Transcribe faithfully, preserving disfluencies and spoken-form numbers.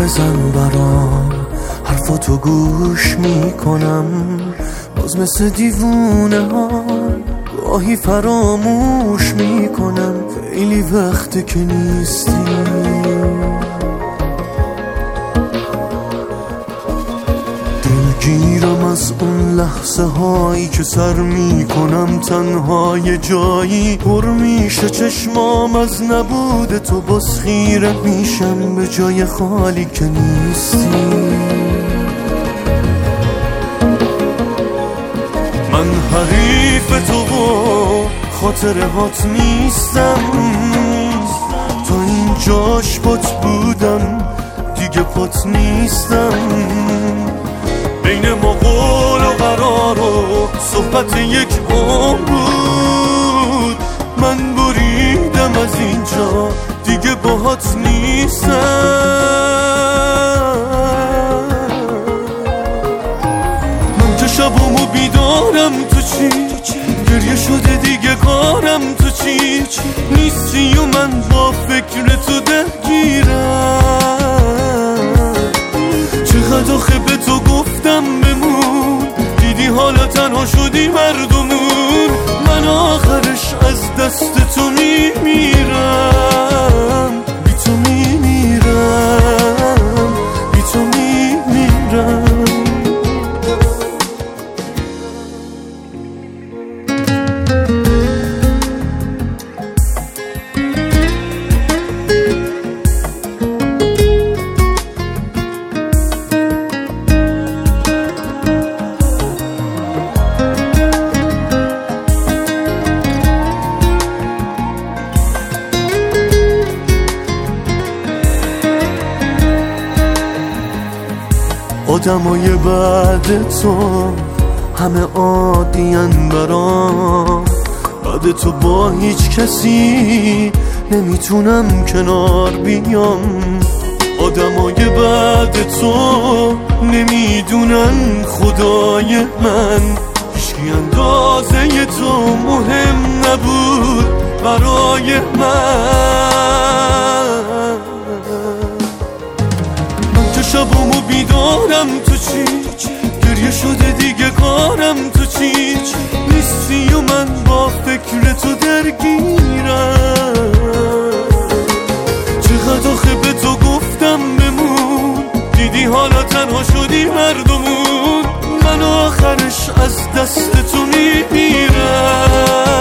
بزن برام، حرفاتو گوش میکنم، باز مثل دیوونه ها گاهی فراموش میکنم. خیلی وقته که نیستی، دلگیرم از اون لحظه هایی که سر میکنم تنها یه جایی. پر میشه چشمام از نبود تو، باز خیره میشم به جای خالی که نیستی. من حریف تو و خاطره هات نیستم، تا این جاش پات بودم دیگه پات نیستم. بین ما قول و قرار و صحبت یک عمر بود، من بریدم از اینجا دیگه باهات نیستم. من که شبامو بیدارم تو چی، گریه شده دیگه کارم تو چی. نیستی و من با فکر تو درگیرم. چقدر آخه به تو گفتم بمون، دیدی حالا تنها شدی مردمون. من آخرش از دست تو میمیرم، بی تو میمیرم، بی تو میمیرم. آدمای بعد تو همه عادین برام، بعد تو با هیچ کسی نمیتونم کنار بیام. آدمای بعد تو نمیدونن خدای من، هیچکی اندازه تو مهم نبود برای من. من که شبامو بیدارم تو چی، گریه شده دیگه کارم تو چی. نیستی و من با فکر تو درگیرم. چقدر آخه به تو گفتم بمون، دیدی حالا تنها شدی مردمون. من آخرش از دست تو میمیرم.